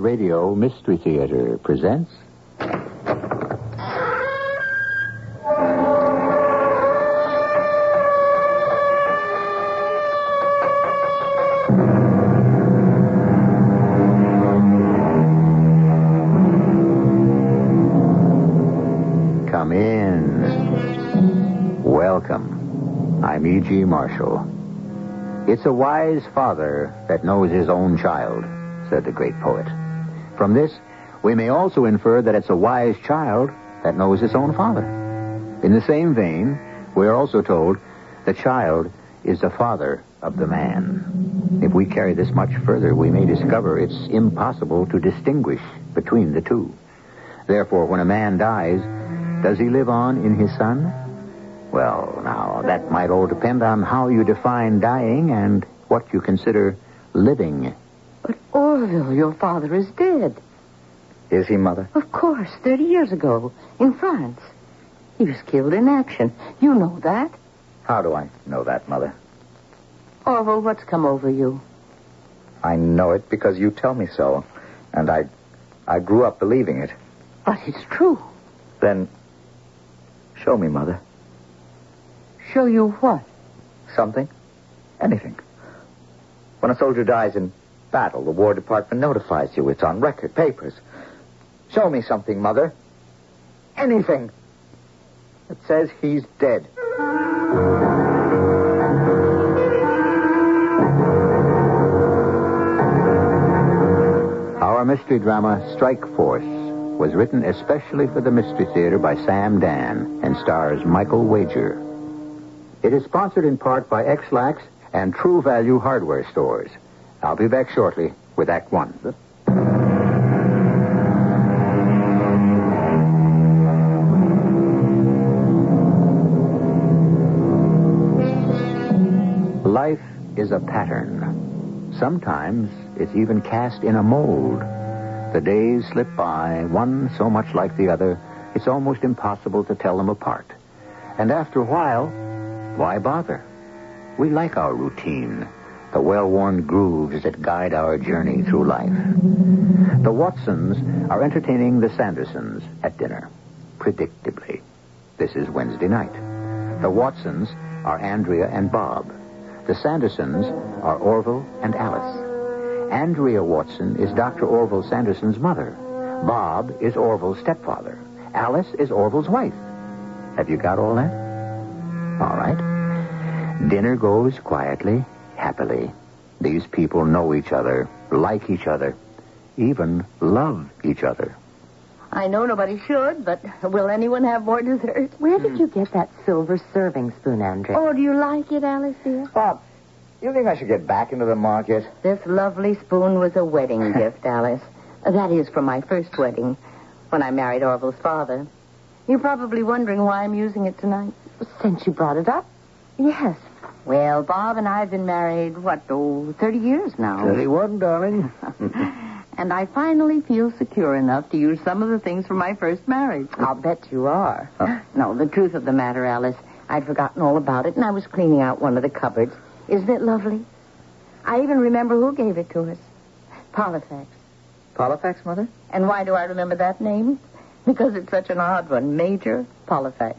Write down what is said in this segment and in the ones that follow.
Radio Mystery Theater presents... Come in. Welcome. I'm E.G. Marshall. It's a wise father that knows his own child, said the great poet. From this, we may also infer that it's a wise child that knows his own father. In the same vein, we are also told the child is the father of the man. If we carry this much further, we may discover it's impossible to distinguish between the two. Therefore, when a man dies, does he live on in his son? Well, now, that might all depend on how you define dying and what you consider living. But, Orville, your father is dead. Is he, Mother? Of course, 30 years ago, in France. He was killed in action. You know that. How do I know that, Mother? Orville, what's come over you? I know it because you tell me so. And I grew up believing it. But it's true. Then, show me, Mother. Show you what? Something. Anything. When a soldier dies in battle, the War Department notifies you. It's on record, papers. Show me something, Mother. Anything. It says he's dead. Our mystery drama, Strike Force, was written especially for the Mystery Theater by Sam Dan and stars Michael Wager. It is sponsored in part by X-Lax and True Value Hardware Stores. I'll be back shortly with Act One. Life is a pattern. Sometimes it's even cast in a mold. The days slip by, one so much like the other, it's almost impossible to tell them apart. And after a while, why bother? We like our routine, the well-worn grooves that guide our journey through life. The Watsons are entertaining the Sandersons at dinner, predictably. This is Wednesday night. The Watsons are Andrea and Bob. The Sandersons are Orville and Alice. Andrea Watson is Dr. Orville Sanderson's mother. Bob is Orville's stepfather. Alice is Orville's wife. Have you got all that? All right. Dinner goes quietly, happily. These people know each other, like each other, even love each other. I know nobody should, but will anyone have more dessert? Where did you get that silver serving spoon, Andrea? Oh, do you like it, Alice, dear? Bob, you think I should get back into the market? This lovely spoon was a wedding gift, Alice. That is, from my first wedding, when I married Orville's father. You're probably wondering why I'm using it tonight. Since you brought it up? Yes. Well, Bob and I have been married, 30 years now. 31, darling. And I finally feel secure enough to use some of the things from my first marriage. I'll bet you are. No, the truth of the matter, Alice, I'd forgotten all about it, and I was cleaning out one of the cupboards. Isn't it lovely? I even remember who gave it to us. Polifax. Polifax, Mother? And why do I remember that name? Because it's such an odd one, Major Polifax.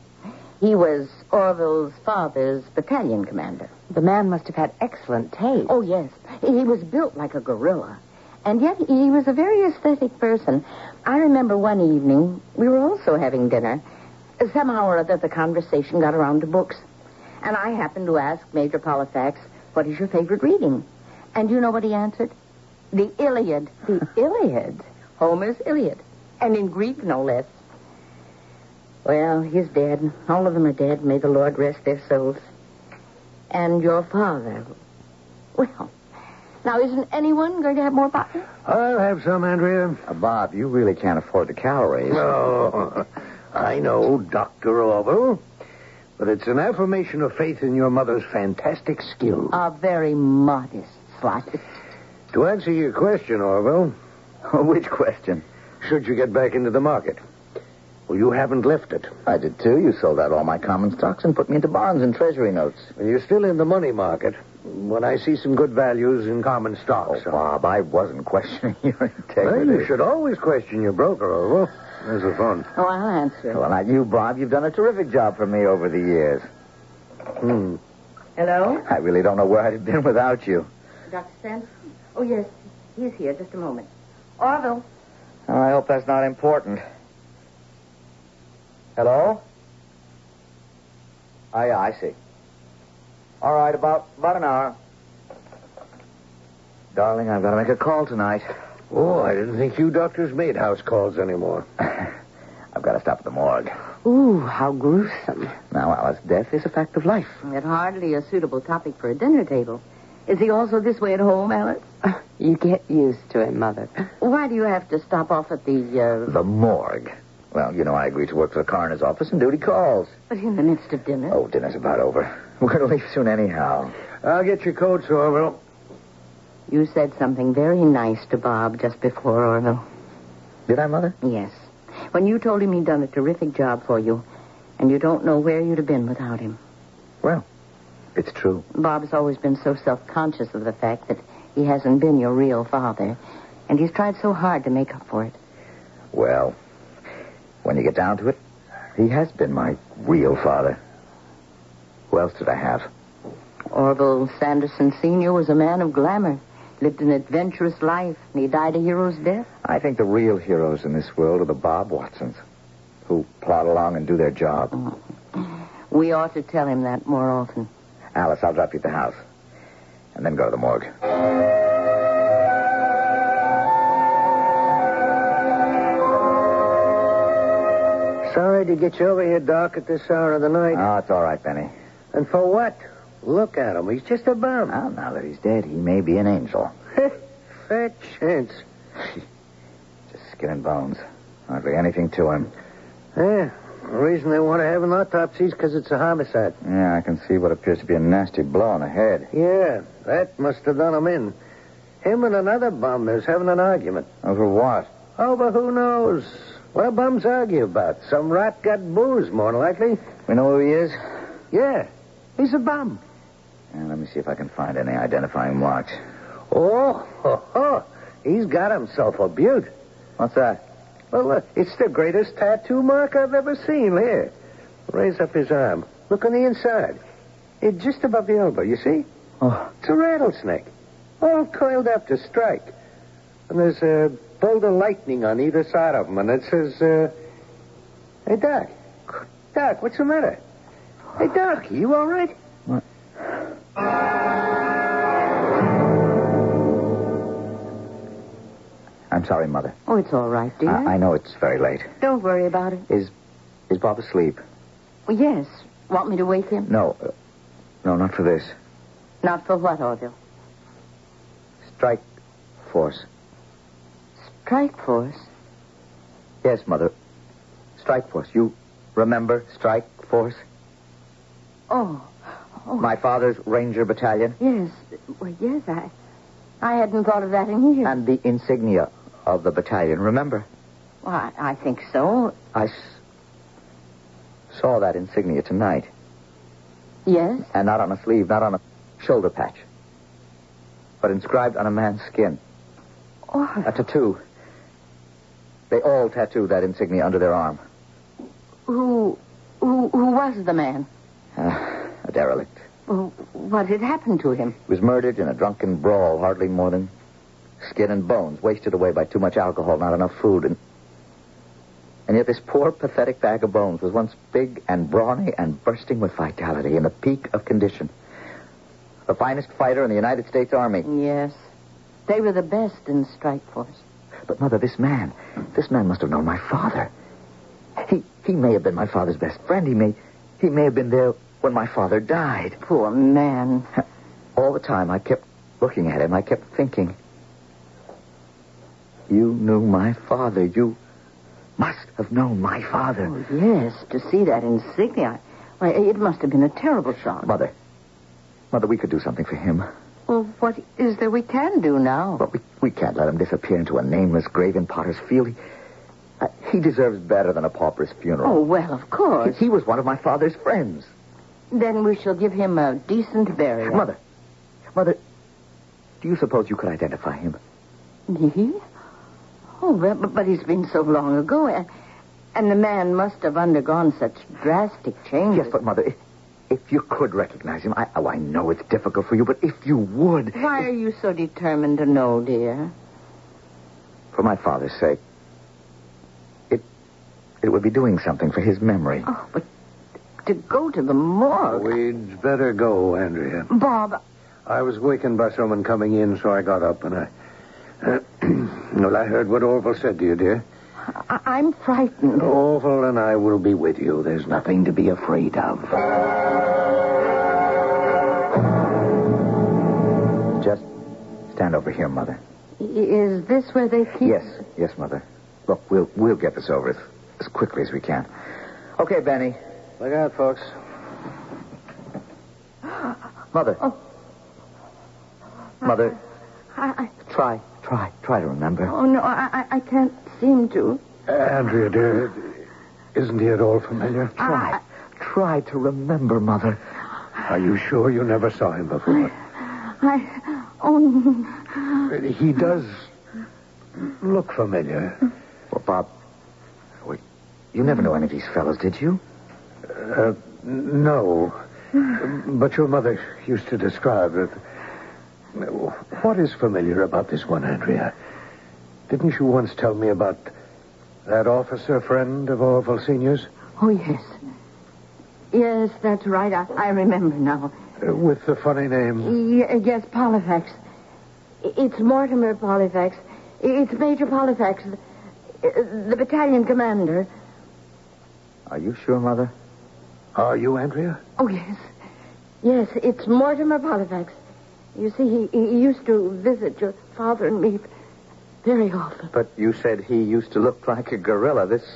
He was Orville's father's battalion commander. The man must have had excellent taste. Oh, yes. He was built like a gorilla. And yet he was a very aesthetic person. I remember one evening, we were also having dinner. Somehow or other, the conversation got around to books. And I happened to ask Major Polifax, what is your favorite reading? And you know what he answered? The Iliad. The Iliad? Homer's Iliad. And in Greek, no less. Well, he's dead. All of them are dead. May the Lord rest their souls. And your father. Well, now, isn't anyone going to have more pop? I'll have some, Andrea. Bob, you really can't afford the calories. Oh, I know, Dr. Orville. But it's an affirmation of faith in your mother's fantastic skill. A very modest slice. To answer your question, Orville. Which question? Should you get back into the market? Well, you haven't left it. I did, too. You sold out all my common stocks and put me into bonds and treasury notes. You're still in the money market. when I see some good values in common stock. Oh, Bob, I wasn't questioning your integrity. Well, you should always question your broker, Orville. There's the phone. Oh, I'll answer. Well, not you, Bob. You've done a terrific job for me over the years. Hello? I really don't know where I'd have been without you. Dr. Sanderson? Oh, yes. He's here. Just a moment. Orville. Oh, I hope that's not important. Hello? Oh, yeah, I see. All right, about an hour. Darling, I've got to make a call tonight. Oh, I didn't think you doctors made house calls anymore. I've got to stop at the morgue. Ooh, how gruesome. Now, Alice, death is a fact of life. It's hardly a suitable topic for a dinner table. Is he also this way at home, Alice? You get used to him, Mother. Why do you have to stop off at the, The morgue. Well, you know, I agreed to work for the coroner's office and duty calls. But in the midst of dinner? Oh, dinner's about over. We're going to leave soon anyhow. I'll get your coats, Orville. You said something very nice to Bob just before, Orville. Did I, Mother? Yes. When you told him he'd done a terrific job for you, and you don't know where you'd have been without him. Well, it's true. Bob's always been so self-conscious of the fact that he hasn't been your real father, and he's tried so hard to make up for it. Well, when you get down to it, he has been my real father. Who else did I have? Orville Sanderson Sr. was a man of glamour, lived an adventurous life, and he died a hero's death. I think the real heroes in this world are the Bob Watsons, who plod along and do their job. We ought to tell him that more often. Alice, I'll drop you at the house, and then go to the morgue. Sorry to get you over here, Doc, at this hour of the night. Oh, it's all right, Benny. And for what? Look at him. He's just a bum. Well, now that he's dead, he may be an angel. Fat chance. Just skin and bones. Hardly anything to him. Yeah. The reason they want to have an autopsy is because it's a homicide. Yeah, I can see what appears to be a nasty blow on the head. Yeah, that must have done him in. Him and another bum is having an argument. Over what? Over who knows? What do bums argue about? Some rat got booze, more than likely. We know who he is? Yeah, he's a bum. Yeah, let me see if I can find any identifying marks. Oh, he's got himself a beaut. What's that? Well, it's the greatest tattoo mark I've ever seen. Here, raise up his arm. Look on the inside. It's just above the elbow, you see? Oh. It's a rattlesnake, all coiled up to strike. And there's a bolt of lightning on either side of him, and it says, Hey, Doc. Doc, what's the matter? Hey, Doc, you all right? What? I'm sorry, Mother. Oh, it's all right, dear. I know it's very late. Don't worry about it. Is Bob asleep? Well, yes. Want me to wake him? No, not for this. Not for what, Orville? Strike force. Strike force? Yes, Mother. Strike force. You remember Strike force? Oh. My father's Ranger Battalion? Yes. Well, yes, I hadn't thought of that in here. And the insignia of the battalion, remember? Well, I think so. I saw that insignia tonight. Yes? And not on a sleeve, not on a shoulder patch. But inscribed on a man's skin. Oh. A tattoo. They all tattooed that insignia under their arm. Who was the man? A derelict. Well, what had happened to him? He was murdered in a drunken brawl, hardly more than skin and bones, wasted away by too much alcohol, not enough food. And yet this poor, pathetic bag of bones was once big and brawny and bursting with vitality in the peak of condition. The finest fighter in the United States Army. Yes. They were the best in strike force. But, Mother, this man must have known my father. He may have been my father's best friend. He may have been there when my father died. Poor man. All the time I kept looking at him. I kept thinking, you knew my father. You must have known my father. Oh, yes, to see that insignia. Why, it must have been a terrible shock. Mother, we could do something for him. Well, what is there we can do now? But we can't let him disappear into a nameless grave in Potter's Field. He deserves better than a pauper's funeral. Oh, well, of course. He was one of my father's friends. Then we shall give him a decent burial. Mother, Mother, do you suppose you could identify him? Me? Oh, but he's been so long ago, and the man must have undergone such drastic changes. Yes, but Mother, if you could recognize him, I know it's difficult for you, but if you would... Why are you so determined to know, dear? For my father's sake. It would be doing something for his memory. Oh, but to go to the morgue... We'd better go, Andrea. Bob... I was wakened by someone coming in, so I got up and I... well, I heard what Orville said to you, dear. I'm frightened. Orville and I will be with you. There's nothing to be afraid of. Just stand over here, Mother. Is this where they keep... Yes, Mother. Look, we'll get this over as quickly as we can. Okay, Benny. Look out, folks. Mother. Oh. Mother, I... try to remember. Oh, no, I can't seem to. Andrea, dear, isn't he at all familiar? Try to remember, Mother. Are you sure you never saw him before? He does look familiar. Well, Bob, you never knew any of these fellows, did you? No. But your mother used to describe it. What is familiar about this one, Andrea? Didn't you once tell me about that officer friend of Orville Senior's? Oh, yes. Yes, that's right. I remember now. With the funny name? Yes, Polifax. It's Mortimer Polifax. It's Major Polifax, the battalion commander. Are you sure, Mother? Are you, Andrea? Oh, yes. Yes, it's Mortimer Polifax. You see, he used to visit your father and me very often. But you said he used to look like a gorilla. This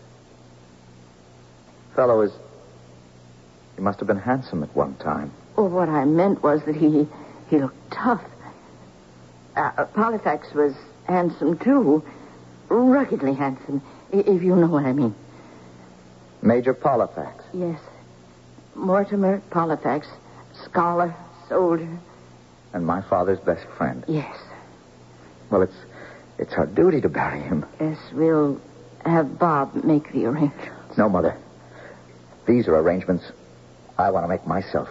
fellow is... He must have been handsome at one time. Oh, what I meant was that he looked tough. Polifax was handsome, too. Ruggedly handsome, if you know what I mean. Major Polifax? Yes. Mortimer Polifax, scholar, soldier. And my father's best friend? Yes. Well, it's our duty to bury him. Yes, we'll have Bob make the arrangements. No, Mother. These are arrangements I want to make myself.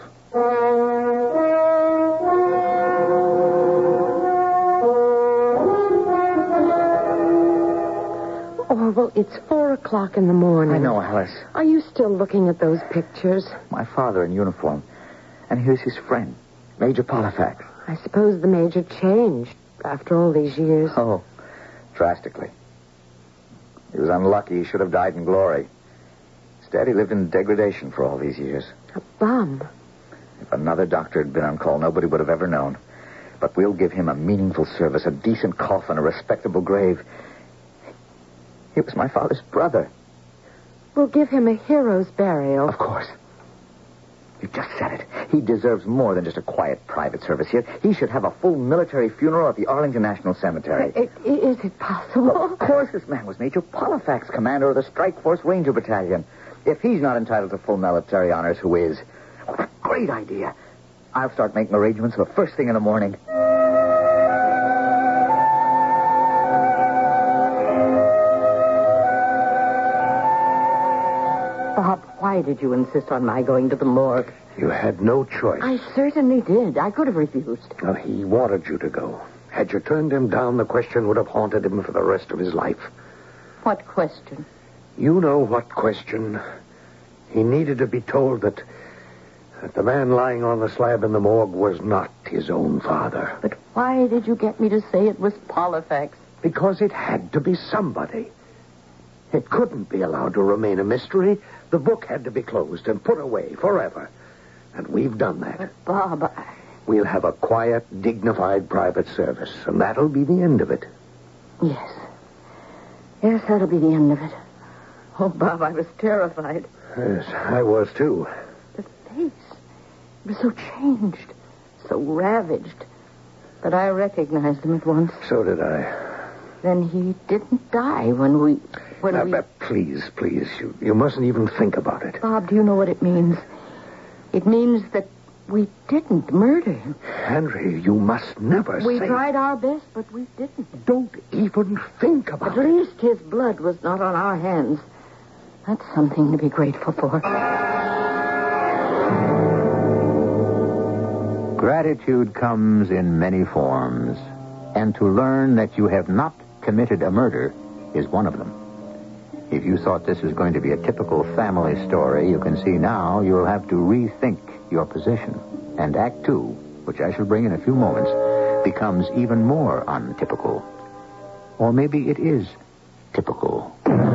Orville, it's 4:00 in the morning. I know, Alice. Are you still looking at those pictures? My father in uniform. And here's his friend, Major Polifax. I suppose the Major changed after all these years. Oh, drastically. He was unlucky. He should have died in glory. Instead, he lived in degradation for all these years. A bum. If another doctor had been on call, nobody would have ever known. But we'll give him a meaningful service, a decent coffin, a respectable grave. He was my father's brother. We'll give him a hero's burial. Of course. You just said it. He deserves more than just a quiet private service here. He should have a full military funeral at the Arlington National Cemetery. Is it possible? Of course this man was Major Polifax, commander of the Strike Force Ranger Battalion. If he's not entitled to full military honors, who is? What a great idea. I'll start making arrangements the first thing in the morning. Bob, why did you insist on my going to the morgue? You had no choice. I certainly did. I could have refused. Well, he wanted you to go. Had you turned him down, the question would have haunted him for the rest of his life. What question? You know what question. He needed to be told that the man lying on the slab in the morgue was not his own father. But why did you get me to say it was Polifax? Because it had to be somebody. It couldn't be allowed to remain a mystery. The book had to be closed and put away forever. And we've done that. But, Bob, We'll have a quiet, dignified private service, and that'll be the end of it. Yes. Yes, that'll be the end of it. Oh, Bob, I was terrified. Yes, I was, too. The face. It was so changed, so ravaged, that I recognized him at once. So did I. Then he didn't die when we... Please. You mustn't even think about it. Bob, do you know what it means? It means that we didn't murder him. Andrea, you must never We say... tried our best, but we didn't. Don't even think about At it. least his blood was not on our hands. That's something to be grateful for. Gratitude comes in many forms, and to learn that you have not committed a murder is one of them. If you thought this was going to be a typical family story, you can see now you'll have to rethink your position. And Act Two, which I shall bring in a few moments, becomes even more untypical. Or maybe it is typical.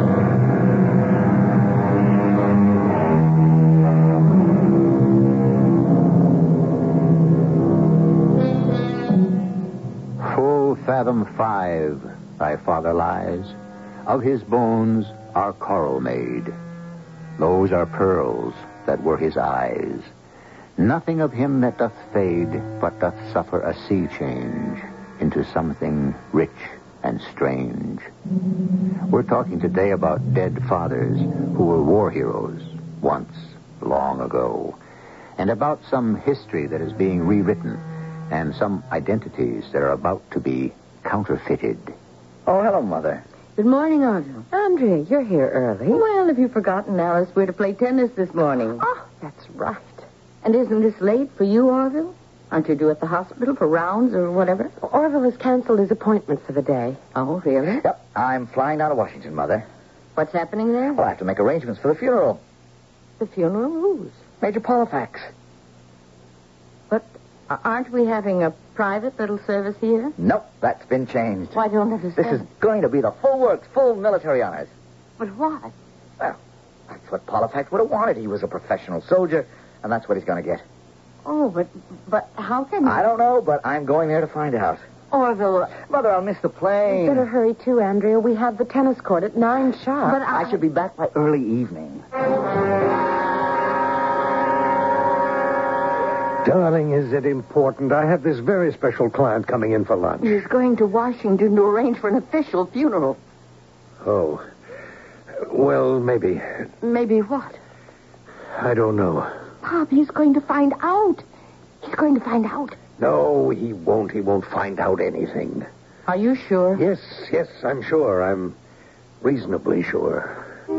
Full fathom 5, thy father lies. Of his bones are coral made. Those are pearls that were his eyes. Nothing of him that doth fade, but doth suffer a sea change into something rich and strange. We're talking today about dead fathers who were war heroes once, long ago, and about some history that is being rewritten and some identities that are about to be counterfeited. Oh, hello, Mother. Good morning, Orville. Andrea, you're here early. Well, have you forgotten, Alice? We're to play tennis this morning. Oh, that's right. And isn't this late for you, Orville? Aren't you due at the hospital for rounds or whatever? Orville has canceled his appointment for the day. Oh, really? Yep, I'm flying down to Washington, Mother. What's happening there? Well, I have to make arrangements for the funeral. The funeral? Whose? Major Polifax. But aren't we having a private little service here? Nope, that's been changed. Why, I don't understand. This is going to be the full works, full military honors. But why? Well, that's what Polifax would have wanted. He was a professional soldier, and that's what he's going to get. Oh, but how can you... I don't know, but I'm going there to find out. Orville... Mother, I'll miss the plane. Better hurry, too, Andrea. We have the tennis court at 9 sharp. But I should be back by early evening. Darling, is it important? I have this very special client coming in for lunch. He's going to Washington to arrange for an official funeral. Oh. Well, maybe. Maybe what? I don't know. Pop, he's going to find out. He's going to find out. No, he won't. He won't find out anything. Are you sure? Yes, I'm sure. I'm reasonably sure.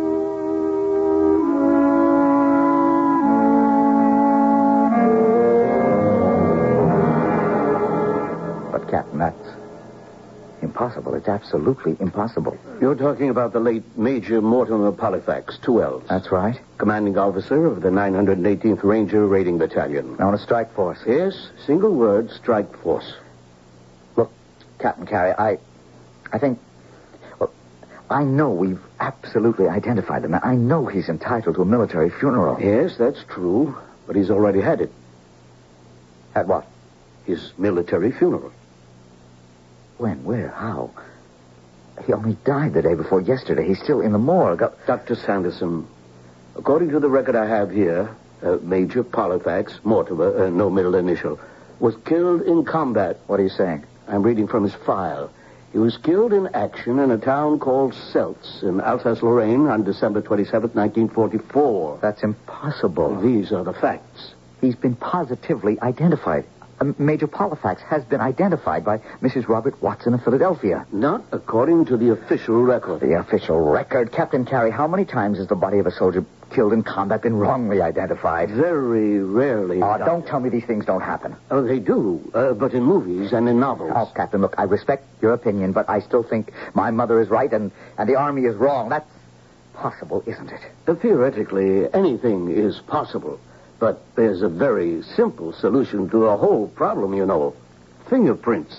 But, Captain, that's impossible. It's absolutely impossible. You're talking about the late Major Mortimer Polifax, 2 L's. That's right. Commanding officer of the 918th Ranger Raiding Battalion. On a strike force. Yes, single word, strike force. Look, Captain Carey, I think... Well, I know we've absolutely identified the man. I know he's entitled to a military funeral. Yes, that's true, but he's already had it. Had what? His military funeral. When? Where? How? He only died the day before yesterday. He's still in the morgue. Dr. Sanderson, according to the record I have here, Major Polifax, Mortimer, no middle initial, was killed in combat. What are you saying? I'm reading from his file. He was killed in action in a town called Seltz in Alsace-Lorraine on December 27th, 1944. That's impossible. These are the facts. He's been positively identified. Major Polifax has been identified by Mrs. Robert Watson of Philadelphia. Not according to the official record. The official record? Captain Carey, how many times has the body of a soldier killed in combat been wrongly identified? Very rarely. Oh, don't tell me these things don't happen. Oh, they do, but in movies and in novels. Oh, Captain, look, I respect your opinion, but I still think my mother is right and the Army is wrong. That's possible, isn't it? Theoretically, anything is possible. But there's a very simple solution to the whole problem, you know. Fingerprints.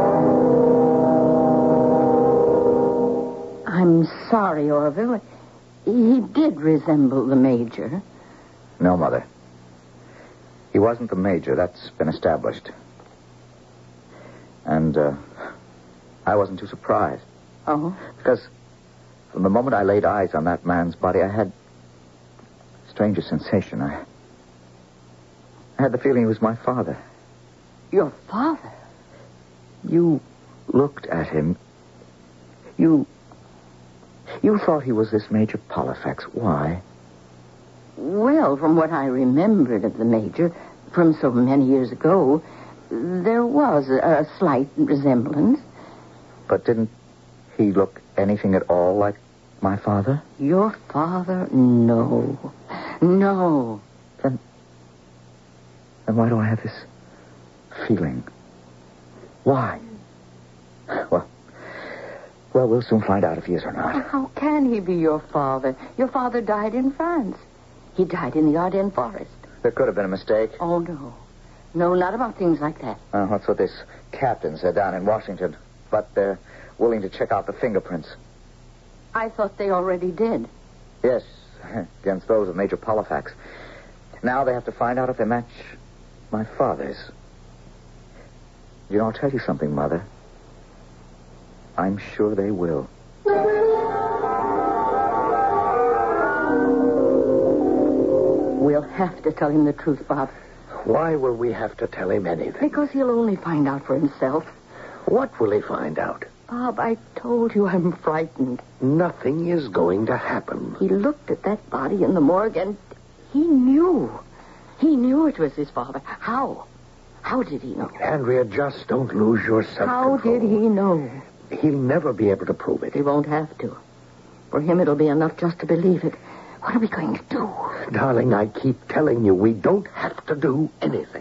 I'm sorry, Orville. He did resemble the Major. No, Mother. He wasn't the Major. That's been established. And, I wasn't too surprised. Oh? Because from the moment I laid eyes on that man's body, I had a stranger sensation. I had the feeling he was my father. Your father? You looked at him. You thought he was this Major Polifax. Why? Well, from what I remembered of the Major, from so many years ago, there was a slight resemblance. But didn't he look anything at all like my father? Your father? No. No. Then why do I have this feeling? Why? Well, we'll soon find out if he is or not. How can he be your father? Your father died in France. He died in the Ardennes forest. There could have been a mistake. Oh, no. No, not about things like that. That's what this captain said down in Washington. But they're willing to check out the fingerprints. I thought they already did. Yes, against those of Major Polifax. Now they have to find out if they match my father's. You know, I'll tell you something, Mother. I'm sure they will. We'll have to tell him the truth, Bob. Why will we have to tell him anything? Because he'll only find out for himself. What will he find out? Bob, I told you I'm frightened. Nothing is going to happen. He looked at that body in the morgue and he knew. He knew it was his father. How? How did he know? Andrea, just don't lose your self-control. How did he know? He'll never be able to prove it. He won't have to. For him, it'll be enough just to believe it. What are we going to do? Darling, I keep telling you, we don't have to do anything.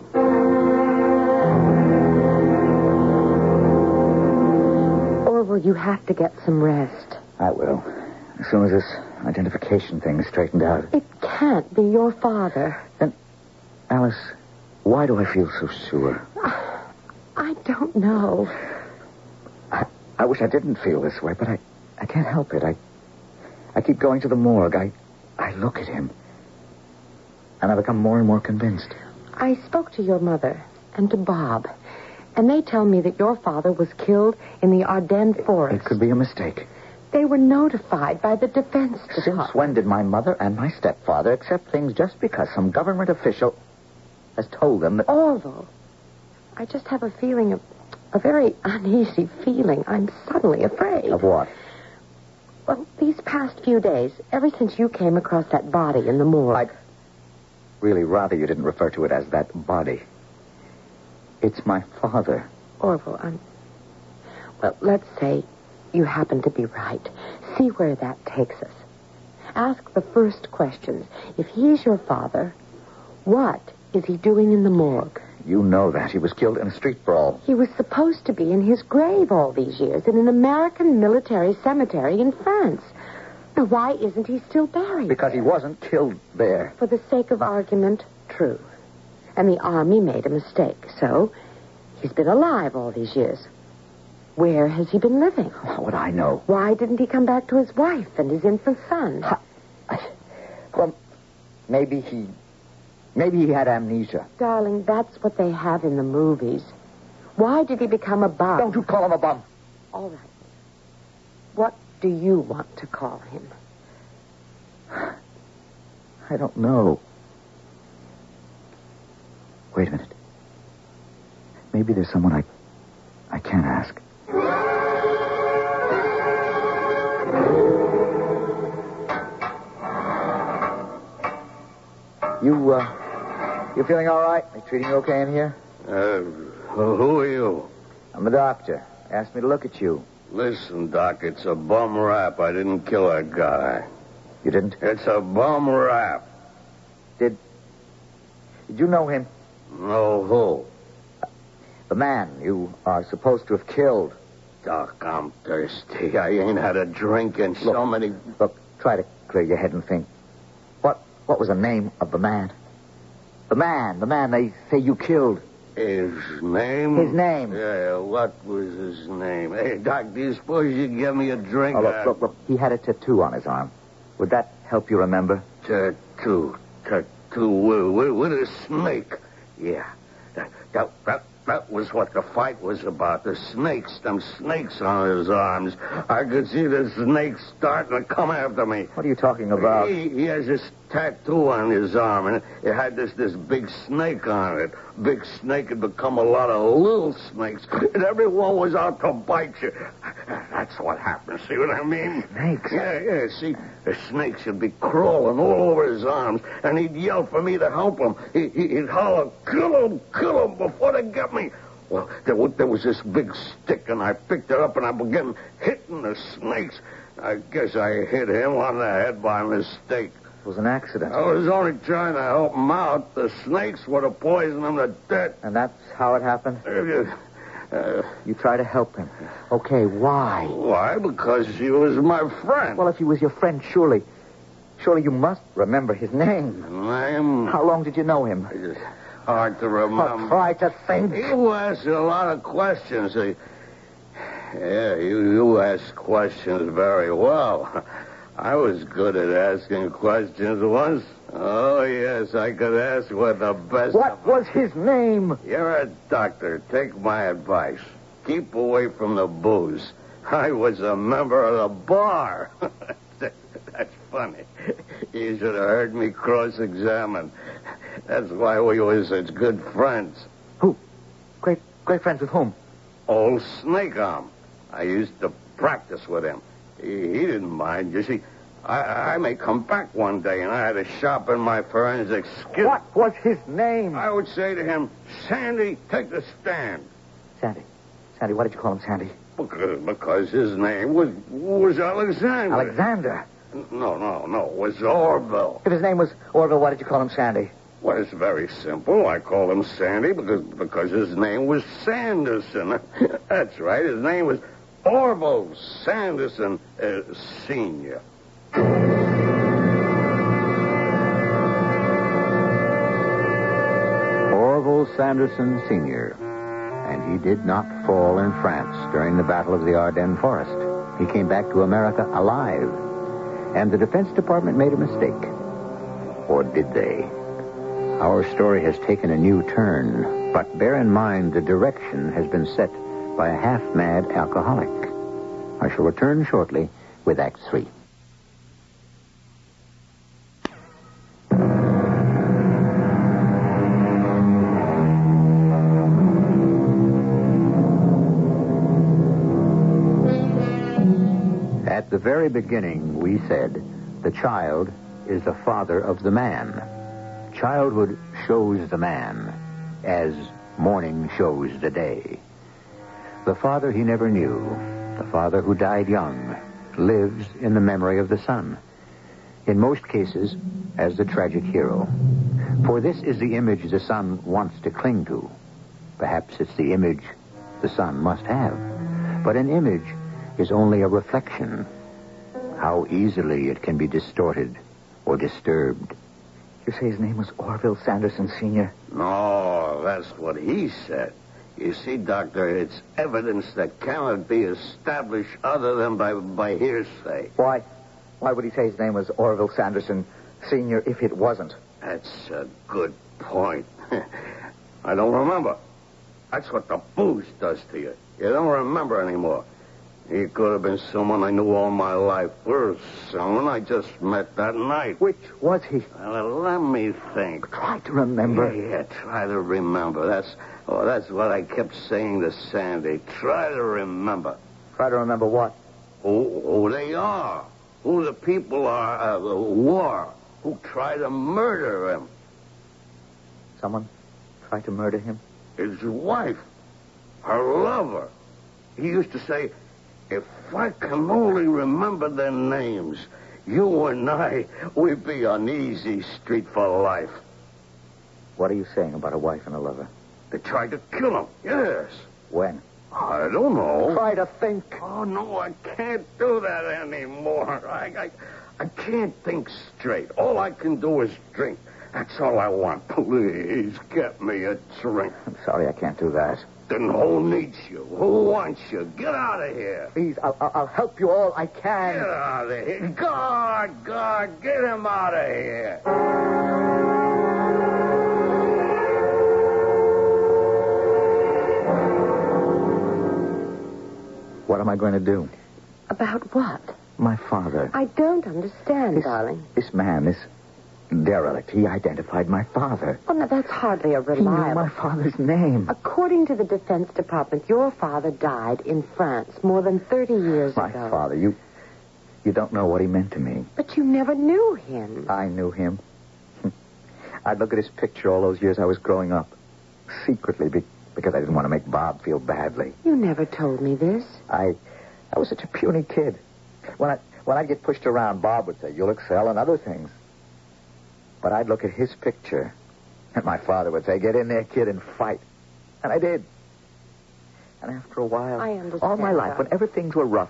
Orville, you have to get some rest. I will. As soon as this identification thing is straightened out. It can't be your father. Then, Alice, why do I feel so sure? I don't know. I wish I didn't feel this way, but I can't help it. I keep going to the morgue. I look at him. And I become more and more convinced. I spoke to your mother and to Bob, and they tell me that your father was killed in the Ardennes forest. It could be a mistake. They were notified by the Defense Department. Since when did my mother and my stepfather accept things just because some government official has told them that... Orville, I just have a feeling of... a very uneasy feeling. I'm suddenly afraid. Of what? Well, these past few days, ever since you came across that body in the morgue... I'd really rather you didn't refer to it as that body. It's my father. Orville, well, let's say you happen to be right. See where that takes us. Ask the first questions. If he's your father, what is he doing in the morgue? You know that. He was killed in a street brawl. He was supposed to be in his grave all these years in an American military cemetery in France. Now, why isn't he still buried? Because he wasn't killed there. For the sake of argument, true. And the Army made a mistake. So, he's been alive all these years. Where has he been living? How would I know? Why didn't he come back to his wife and his infant son? Well, maybe he had amnesia. Darling, that's what they have in the movies. Why did he become a bum? Don't you call him a bum. All right. What do you want to call him? I don't know. Wait a minute. Maybe there's someone I can't ask. You feeling all right? They treating you okay in here? Who are you? I'm the doctor. Asked me to look at you. Listen, Doc, it's a bum rap. I didn't kill that guy. You didn't? It's a bum rap. Did you know him? No, who? The man you are supposed to have killed. Doc, I'm thirsty. I ain't had a drink in so many... Look, try to clear your head and think. What was the name of the man? The man they say you killed. His name? His name. Yeah, what was his name? Hey, Doc, do you suppose you'd give me a drink? Oh, look. He had a tattoo on his arm. Would that help you remember? Tattoo with a snake. Yeah, that was what the fight was about. The snakes, them snakes on his arms. I could see the snakes starting to come after me. What are you talking about? He has this tattoo on his arm, and it had this big snake on it. Big snake had become a lot of little snakes, and everyone was out to bite you. That's what happened. See what I mean? Snakes? Yeah. See, the snakes would be crawling all over his arms, and he'd yell for me to help him. He'd holler, kill him before they get me. Well, there was this big stick, and I picked it up, and I began hitting the snakes. I guess I hit him on the head by mistake. It was an accident. I was only trying to help him out. The snakes would have poisoned him to death. And that's how it happened? You try to help him. Okay, why? Why? Because he was my friend. Well, if he was your friend, surely you must remember his name. Name? How long did you know him? It's hard to remember. Try to think. You asked a lot of questions. Yeah, you asked questions very well. I was good at asking questions once. Oh, yes, I could ask what the best... What was his name? You're a doctor. Take my advice. Keep away from the booze. I was a member of the bar. That's funny. You should have heard me cross-examine. That's why we were such good friends. Who? Great friends with whom? Old Snake Arm. I used to practice with him. He didn't mind. You see, I may come back one day, and I had to sharpen my forensic skill. What was his name? I would say to him, Sandy, take the stand. Sandy, why did you call him Sandy? Because his name was Alexander. Alexander? No. It was Orville. If his name was Orville, why did you call him Sandy? Well, it's very simple. I call him Sandy because his name was Sanderson. That's right. His name was Orville Sanderson, Sr. Orville Sanderson, Sr. And he did not fall in France during the Battle of the Ardennes Forest. He came back to America alive. And the Defense Department made a mistake. Or did they? Our story has taken a new turn, but bear in mind the direction has been set by a half-mad alcoholic. I shall return shortly with Act 3. At the very beginning, we said the child is the father of the man. Childhood shows the man as morning shows the day. The father he never knew, the father who died young, lives in the memory of the son, in most cases as the tragic hero. For this is the image the son wants to cling to. Perhaps it's the image the son must have. But an image is only a reflection. How easily it can be distorted or disturbed. You say his name was Orville Sanderson, Sr.? No, that's what he said. You see, Doctor, it's evidence that cannot be established other than by hearsay. Why would he say his name was Orville Sanderson, Sr. if it wasn't? That's a good point. I don't remember. That's what the booze does to you. You don't remember anymore. He could have been someone I knew all my life, or someone I just met that night. Which was he? Well, let me think. Try to remember. Yeah, try to remember. That's what I kept saying to Sandy. Try to remember. Try to remember what? Who they are. Who the people are who are. Who tried to murder him. Someone tried to murder him? His wife. Her lover. He used to say, if I can only remember their names, you and I, we'd be on easy street for life. What are you saying about a wife and a lover? They tried to kill him, yes. When? I don't know. Try to think. Oh, no, I can't do that anymore. I can't think straight. All I can do is drink. That's all I want. Please, get me a drink. I'm sorry I can't do that. Then who needs you? Who wants you? Get out of here. Please, I'll help you all I can. Get out of here. Guard, get him out of here. What am I going to do? About what? My father. I don't understand, darling. This man, derelict. He identified my father. Oh, now, that's hardly a He knew reliable... my father's name. According to the Defense Department, your father died in France more than 30 years My ago. father, you don't know what he meant to me. But you never knew him. I knew him. I'd look at his picture all those years I was growing up, secretly, because I didn't want to make Bob feel badly. You never told me this. I was such a puny kid. When I'd get pushed around, Bob would say, "You'll excel in other things." But I'd look at his picture, and my father would say, "Get in there, kid, and fight." And I did. And after a while, I understand all my life, that. whenever things were rough,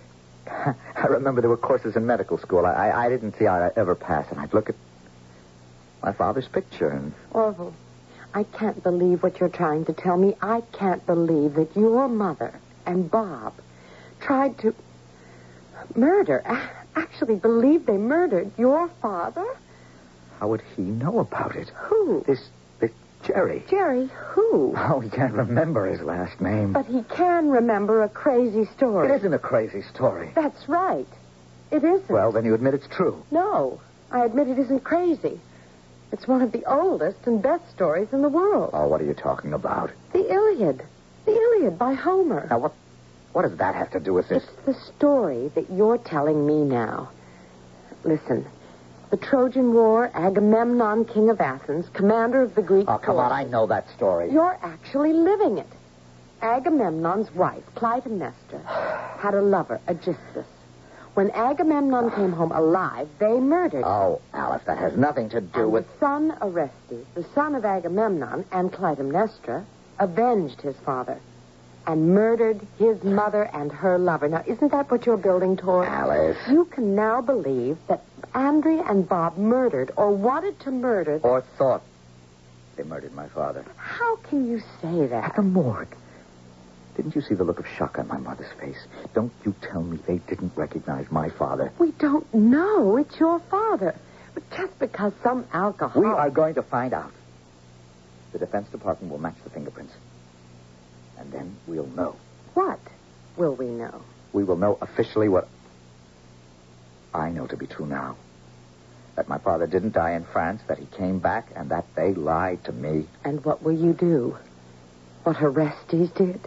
I remember there were courses in medical school I didn't see I'd ever pass, and I'd look at my father's picture and... Orville, I can't believe what you're trying to tell me. I can't believe that your mother and Bob tried to murder, actually believe they murdered your father? How would he know about it? Who? This Jerry. Jerry, who? Oh, he can't remember his last name. But he can remember a crazy story. It isn't a crazy story. That's right. It isn't. Well, then you admit it's true. No, I admit it isn't crazy. It's one of the oldest and best stories in the world. Oh, what are you talking about? The Iliad. The Iliad by Homer. Now, what does that have to do with this? It's the story that you're telling me now. Listen, the Trojan War, Agamemnon, king of Athens, commander of the Greek Oh, come on, I know that story. You're actually living it. Agamemnon's wife, Clytemnestra, had a lover, Aegisthus. When Agamemnon came home alive, they murdered him. Oh, Alice, that has nothing to do And with... the son Orestes, the son of Agamemnon and Clytemnestra, avenged his father and murdered his mother and her lover. Now, isn't that what you're building toward? Alice. You can now believe that Andrea and Bob murdered or wanted to murder... Or thought they murdered my father. How can you say At that? the morgue. Didn't you see the look of shock on my mother's face? Don't you tell me they didn't recognize my father. We don't know it's your father. But just because some alcohol... We are going to find out. The Defense Department will match the fingerprints. And then we'll know. What will we know? We will know officially what I know to be true now. That my father didn't die in France, that he came back, and that they lied to me. And what will you do? What Orestes did?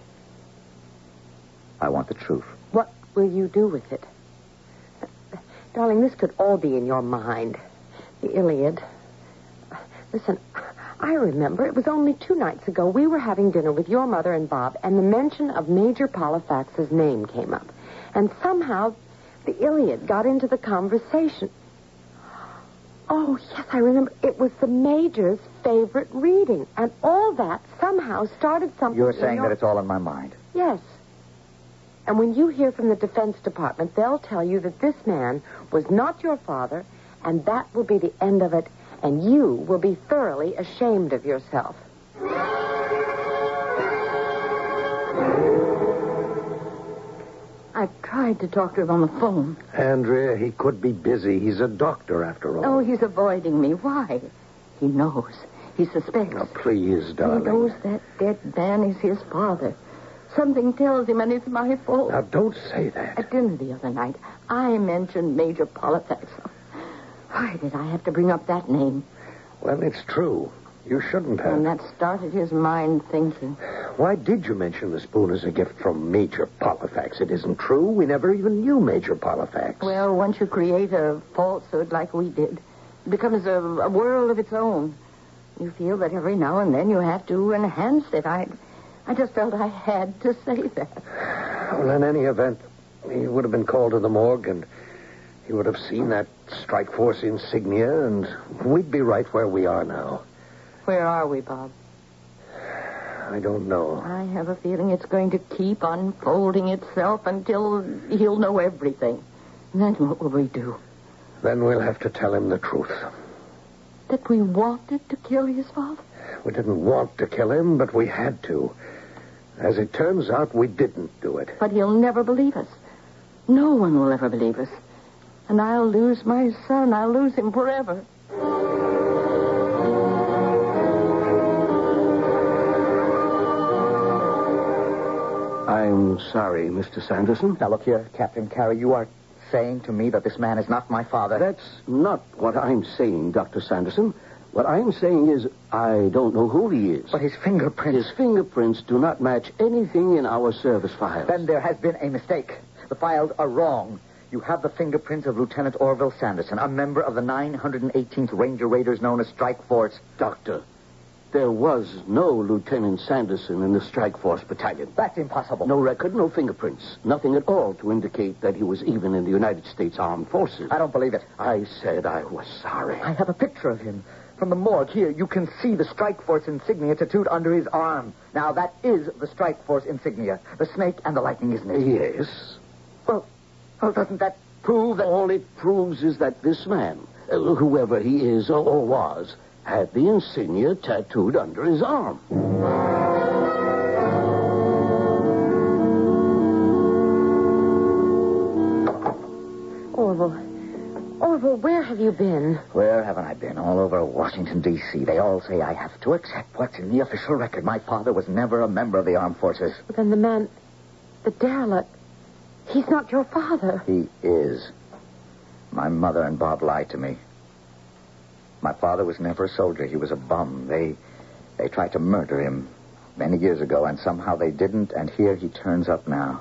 I want the truth. What will you do with it? Darling, this could all be in your mind. The Iliad. Listen, I remember it was only 2 nights ago we were having dinner with your mother and Bob, and the mention of Major Polyphax's name came up. And somehow the Iliad got into the conversation. Oh, yes, I remember. It was the Major's favorite reading. And all that somehow started something... You're saying that it's all in my mind. Yes. And when you hear from the Defense Department, they'll tell you that this man was not your father, and that will be the end of it, and you will be thoroughly ashamed of yourself. I've tried to talk to him on the phone. Andrea, he could be busy. He's a doctor, after all. Oh, he's avoiding me. Why? He knows. He suspects. Now, please, darling. He knows that dead man is his father. Something tells him, and it's my fault. Now, don't say that. At dinner the other night, I mentioned Major Polyphax. Why did I have to bring up that name? Well, it's true. You shouldn't have. And that started his mind thinking. Why did you mention the spoon as a gift from Major Polyphax? It isn't true. We never even knew Major Polyphax. Well, once you create a falsehood like we did, it becomes a world of its own. You feel that every now and then you have to enhance it. I just felt I had to say that. Well, in any event, he would have been called to the morgue, and he would have seen that strike force insignia, and we'd be right where we are now. Where are we, Bob? I don't know. I have a feeling it's going to keep unfolding itself until he'll know everything. And then what will we do? Then we'll have to tell him the truth. That we wanted to kill his father? We didn't want to kill him, but we had to. As it turns out, we didn't do it. But he'll never believe us. No one will ever believe us. And I'll lose my son. I'll lose him forever. I'm sorry, Mr. Sanderson. Now, look here, Captain Carey, you are saying to me that this man is not my father? That's not what I'm saying, Dr. Sanderson. What I'm saying is I don't know who he is. But his fingerprints... His fingerprints do not match anything in our service files. Then there has been a mistake. The files are wrong. You have the fingerprints of Lieutenant Orville Sanderson, a member of the 918th Ranger Raiders known as Strike Force. Doctor, there was no Lieutenant Sanderson in the Strike Force Battalion. That's impossible. No record, no fingerprints. Nothing at all to indicate that he was even in the United States Armed Forces. I don't believe it. I said I was sorry. I have a picture of him. From the morgue here, you can see the Strike Force insignia tattooed under his arm. Now, that is the Strike Force insignia. The snake and the lightning, isn't it? Yes. Well, doesn't that prove that... All it proves is that this man, whoever he is or was, had the insignia tattooed under his arm. Orville, where have you been? Where haven't I been? All over Washington, D.C. They all say I have to accept what's in the official record. My father was never a member of the armed forces. But then the man, the derelict, he's not your father. He is. My mother and Bob lied to me. My father was never a soldier. He was a bum. They tried to murder him many years ago, and somehow they didn't, and here he turns up now.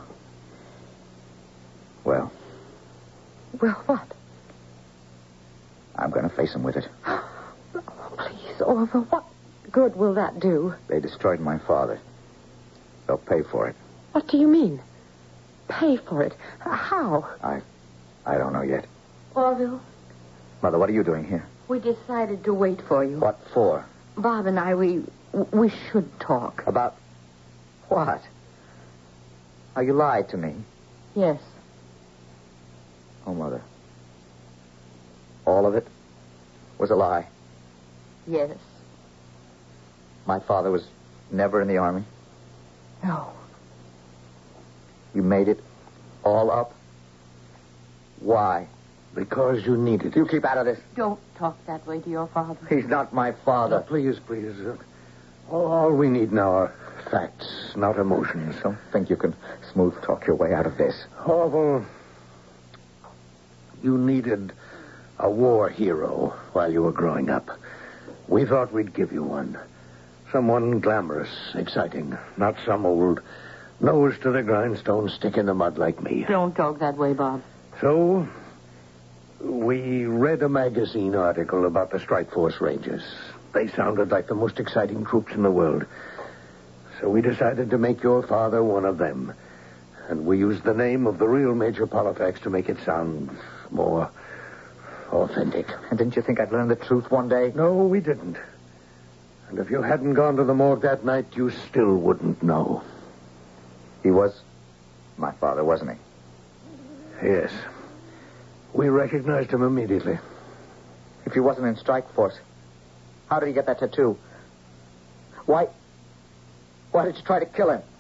Well, what? I'm going to face him with it. Oh, please, Orville, what good will that do? They destroyed my father. They'll pay for it. What do you mean? Pay for it? How? I don't know yet. Orville, Mother, what are you doing here? we decided to wait for you. What for? Bob and I, we should talk. About what? Oh, you lied to me. Yes. Oh, Mother. All of it was a lie. Yes. My father was never in the Army. No. You made it all up? Why? Because you needed it. You keep out of this. Don't talk that way to your father. He's not my father. Please. All we need now are facts, not emotions. Don't think you can smooth talk your way out of this. Orville, you needed a war hero while you were growing up. We thought we'd give you one. Someone glamorous, exciting, not some old nose to the grindstone stick in the mud like me. Don't talk that way, Bob. So, we read a magazine article about the Strike Force Rangers. They sounded like the most exciting troops in the world. So we decided to make your father one of them. And we used the name of the real Major Polifax to make it sound more authentic. And didn't you think I'd learn the truth one day? No, we didn't. And if you hadn't gone to the morgue that night, you still wouldn't know. He was my father, wasn't he? Yes. We recognized him immediately. If he wasn't in Strike Force, how did he get that tattoo? Why did you try to kill him?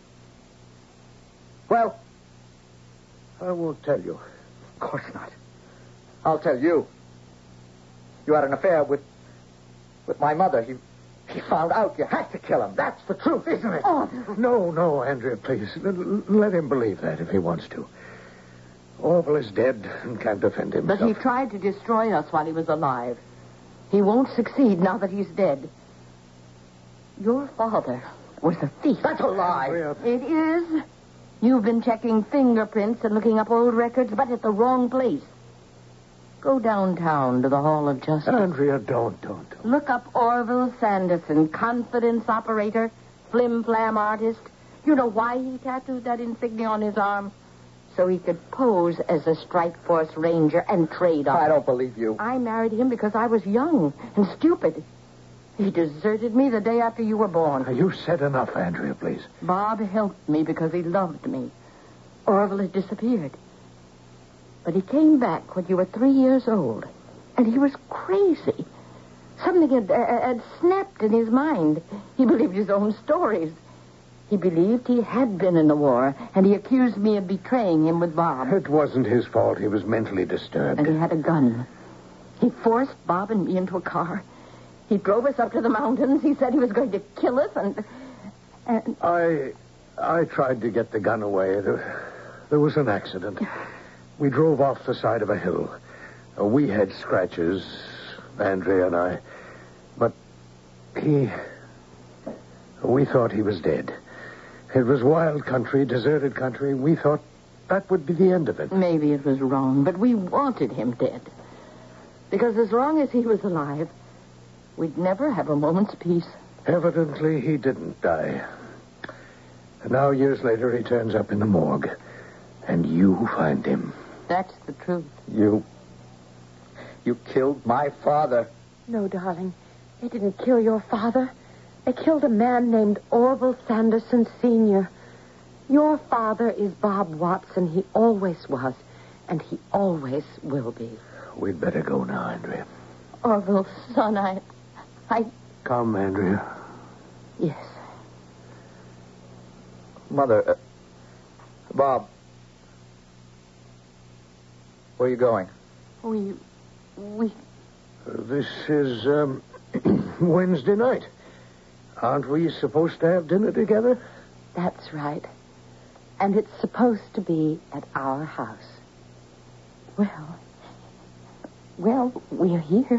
Well, I won't tell you. Of course not. I'll tell you. You had an affair with my mother. He found out you had to kill him. That's the truth, isn't it? Oh, No, Andrea, please. Let him believe that if he wants to. Orville is dead and can't defend himself. but he tried to destroy us while he was alive. He won't succeed now that he's dead. Your father was a thief. That's a lie. Andrea, It is. You've been checking fingerprints and looking up old records, but at the wrong place. Go downtown to the Hall of Justice. Andrea, don't. Look up Orville Sanderson, confidence operator, flim-flam artist. You know why he tattooed that insignia on his arm? So he could pose as a Strike Force Ranger and trade on I it. don't believe you. I married him because I was young and stupid. He deserted me the day after you were born. Now, you said enough, Andrea, please. Bob helped me because he loved me. Orville had disappeared. But he came back when you were 3 years old. And he was crazy. Something had snapped in his mind. He believed his own stories. He believed he had been in the war, and he accused me of betraying him with Bob. It wasn't his fault. He was mentally disturbed. And he had a gun. He forced Bob and me into a car. He drove us up to the mountains. He said he was going to kill us, and I tried to get the gun away. There was an accident. We drove off the side of a hill. We had scratches, Andrea and I. But we thought he was dead. It was wild country, deserted country. We thought that would be the end of it. Maybe it was wrong, but we wanted him dead. Because as long as he was alive, we'd never have a moment's peace. Evidently, he didn't die. And now, years later, he turns up in the morgue. And you find him. That's the truth. You killed my father. No, darling. They didn't kill your father. They killed a man named Orville Sanderson Sr. Your father is Bob Watson. He always was, and he always will be. We'd better go now, Andrea. Orville, son, I... Come, Andrea. Yes. Mother, Bob, where are you going? We... This is, Wednesday night. Aren't we supposed to have dinner together? That's right. And it's supposed to be at our house. Well, we're here.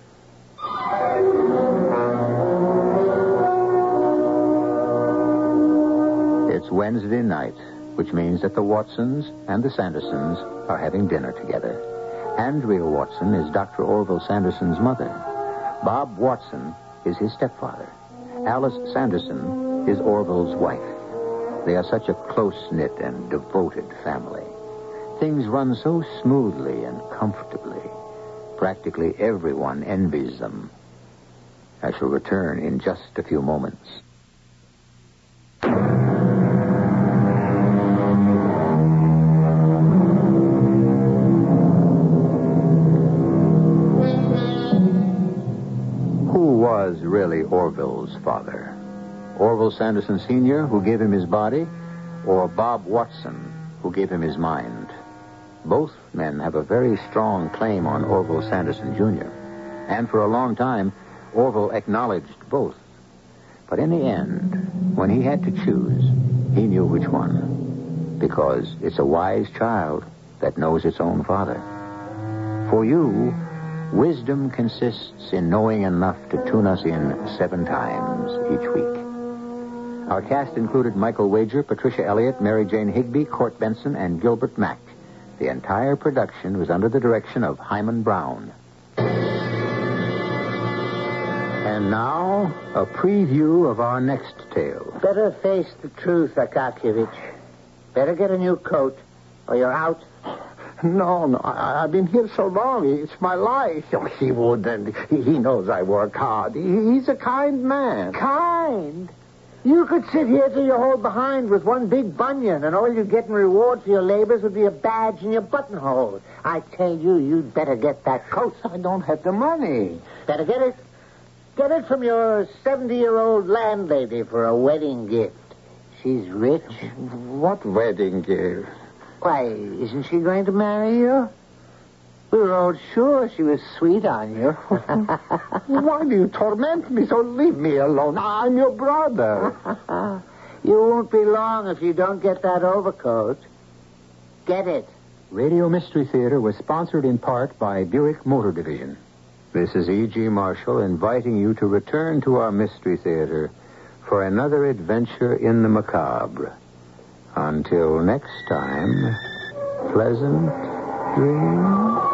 It's Wednesday night, which means that the Watsons and the Sandersons are having dinner together. Andrea Watson is Dr. Orville Sanderson's mother. Bob Watson is his stepfather. Alice Sanderson is Orville's wife. They are such a close-knit and devoted family. Things run so smoothly and comfortably. Practically everyone envies them. I shall return in just a few moments. Who was really Orville's father? Orville Sanderson Sr., who gave him his body, or Bob Watson, who gave him his mind? Both men have a very strong claim on Orville Sanderson Jr., and for a long time, Orville acknowledged both. But in the end, when he had to choose, he knew which one, because it's a wise child that knows its own father. For you, wisdom consists in knowing enough to tune us in 7 times each week. Our cast included Michael Wager, Patricia Elliott, Mary Jane Higby, Court Benson, and Gilbert Mack. The entire production was under the direction of Hyman Brown. And now, a preview of our next tale. Better face the truth, Akakievich. Better get a new coat, or you're out. No, I've been here so long. It's my life. Oh, he wouldn't. He knows I work hard. He's a kind man. Kind? You could sit here till you're hold behind with one big bunion, and all you'd get in reward for your labors would be a badge in your buttonhole. I tell you, you'd better get that coat. I don't have the money. Better get it. Get it from your 70-year-old landlady for a wedding gift. She's rich. What wedding gift? Why, isn't she going to marry you? We were all sure she was sweet on you. Why do you torment me so? Leave me alone. I'm your brother. You won't be long if you don't get that overcoat. Get it. Radio Mystery Theater was sponsored in part by Buick Motor Division. This is E.G. Marshall inviting you to return to our Mystery Theater for another adventure in the macabre. Until next time, pleasant dreams.